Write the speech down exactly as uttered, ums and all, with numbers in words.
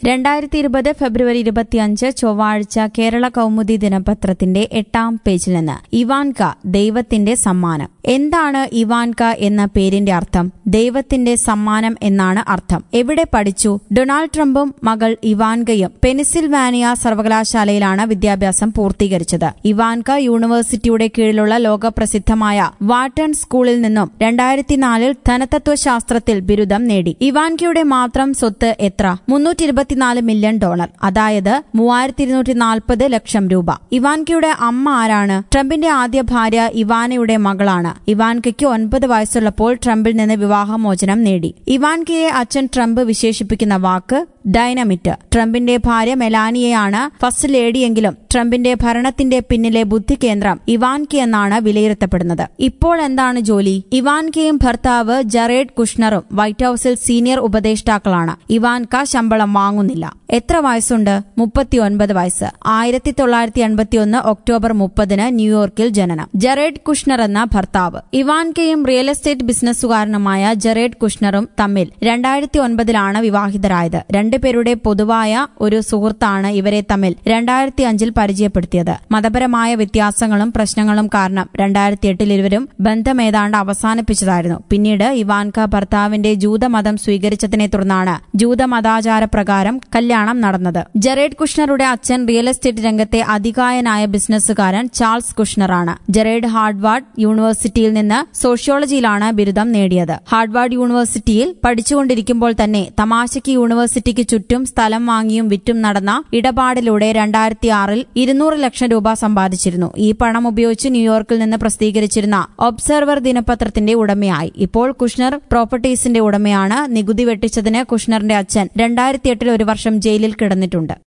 രണ്ടായിരത്തി ഇരുപത് ഫെബ്രുവരി ഇരുപത്തിയഞ്ച് ചൊവ്വാഴ്ച കേരള കൗമുദി ദിനപത്രത്തിന്റെ എട്ടാം പേജിൽ നിന്ന് ഇവാൻക ദൈവത്തിന്റെ സമ്മാനം. എന്താണ് ഇവാൻക എന്ന പേരിന്റെ അർത്ഥം? ദൈവത്തിന്റെ സമ്മാനം എന്നാണ് അർത്ഥം. എവിടെ പഠിച്ചു? ഡൊണാൾഡ് ട്രംപും മകൾ ഇവാൻകയും പെൻസിൽവാനിയ സർവകലാശാലയിലാണ് വിദ്യാഭ്യാസം പൂർത്തീകരിച്ചത്. ഇവാൻക യൂണിവേഴ്സിറ്റിയുടെ കീഴിലുള്ള ലോകപ്രസിദ്ധമായ വാട്ടൺ സ്കൂളിൽ നിന്നും രണ്ടായിരത്തിനാലിൽ ധനതത്വശാസ്ത്രത്തിൽ ബിരുദം നേടി. ഇവാൻകയുടെ മാത്രം സ്വത്ത് എത്ര? മുന്നൂറ്റി ഇരുപത്തിനാല് മില്യൺ ഡോളർ, അതായത് മൂവായിരത്തി ഇരുന്നൂറ്റി നാൽപ്പത് ലക്ഷം രൂപ. ഇവാൻകയുടെ അമ്മ ആരാണ്? ട്രംപിന്റെ ആദ്യ ഭാര്യ ഇവാനയുടെ മകളാണ്. ഇവാൻകയ്ക്ക് ഒൻപത് വയസ്സുള്ളപ്പോൾ ട്രംപിൽ നിന്ന് വിവാഹമോചനം നേടി. ഇവാൻകയെ അച്ഛൻ ട്രംപ് വിശേഷിപ്പിക്കുന്ന വാക്ക് ഡൈനമിറ്റ്. ട്രംപിന്റെ ഭാര്യ മെലാനിയയാണ് ഫസ്റ്റ് ലേഡിയെങ്കിലും ട്രംപിന്റെ ഭരണത്തിന്റെ പിന്നിലെ ബുദ്ധികേന്ദ്രം ഇവാൻകയെന്നാണ് വിലയിരുത്തപ്പെടുന്നത്. ഇപ്പോൾ എന്താണ് ജോലി? ഇവാൻകയും ഭർത്താവ് ജറേഡ് കുഷ്ണറും വൈറ്റ് ഹൌസിൽ സീനിയർ ഉപദേഷ്ടാക്കളാണ്. ഇവാൻക ശമ്പളം വാങ്ങുന്നില്ല. എത്ര വയസ്സുണ്ട്? മുപ്പത്തിയൊൻപത് വയസ്സ്. ആയിരത്തി തൊള്ളായിരത്തി എൺപത്തിയൊന്ന് ഒക്ടോബർ മുപ്പതിന് ന്യൂയോർക്കിൽ ജനനം. ജറേഡ് കുഷ്ണർ എന്ന ഭർത്താവ്. ഇവാൻകയും റിയൽ എസ്റ്റേറ്റ് ബിസിനസ്സുകാരനുമായ ജറേഡ് കുഷ്ണറും തമ്മിൽ രണ്ടായിരത്തി ഒൻപതിലാണ് വിവാഹിതരായത്. രണ്ടുപേരുടെ പൊതുവായ ഒരു സുഹൃത്താണ് ഇവരെ തമ്മിൽ രണ്ടായിരത്തി അഞ്ചിൽ പരിചയപ്പെടുത്തിയത്. മതപരമായ വ്യത്യാസങ്ങളും പ്രശ്നങ്ങളും കാരണം രണ്ടായിരത്തി എട്ടിൽ ഇരുവരും ബന്ധം ഏതാണ്ട് അവസാനിപ്പിച്ചതായിരുന്നു. പിന്നീട് ഇവാൻക ഭർത്താവിന്റെ ജൂതമതം സ്വീകരിച്ചതിനെ തുടർന്നാണ് ജൂതമതാചാരപ്രകാരം കല്യാണം നടന്നത്. ജറേഡ് കുഷ്ണറുടെ അച്ഛൻ റിയൽ എസ്റ്റേറ്റ് രംഗത്തെ അതികായനായ ബിസിനസ്സുകാരൻ ചാൾസ് കുഷ്ണറാണ്. ജറേഡ് ഹാർവാർഡ് യൂണിവേഴ്സിറ്റിയിൽ നിന്ന് സോഷ്യോളജിയിലാണ് ബിരുദം നേടിയത്. ഹാർവാർഡ് യൂണിവേഴ്സിറ്റിയിൽ പഠിച്ചുകൊണ്ടിരിക്കുമ്പോൾ തന്നെ തമാശയ്ക്ക് യൂണിവേഴ്സിറ്റിക്ക് ചുറ്റും സ്ഥലം വാങ്ങിയും വിറ്റും നടന്ന ഇടപാടിലൂടെ രണ്ടായിരത്തി ആറിൽ ഇരുന്നൂറ് ലക്ഷം രൂപ സമ്പാദിച്ചിരുന്നു. ഈ പണം ഉപയോഗിച്ച് ന്യൂയോർക്കിൽ നിന്ന് പ്രസിദ്ധീകരിച്ചിരുന്ന ഒബ്സർവർ ദിനപത്രത്തിന്റെ ഉടമയായി. ഇപ്പോൾ കുഷ്ണർ പ്രോപ്പർട്ടീസിന്റെ ഉടമയാണ്. നികുതി വെട്ടിച്ചതിന് കുഷ്ണറിന്റെ അച്ഛൻ രണ്ടായിരത്തി എട്ടിൽ ഒരു വർഷം ജയിലിൽ കിടന്നിട്ടുണ്ട്.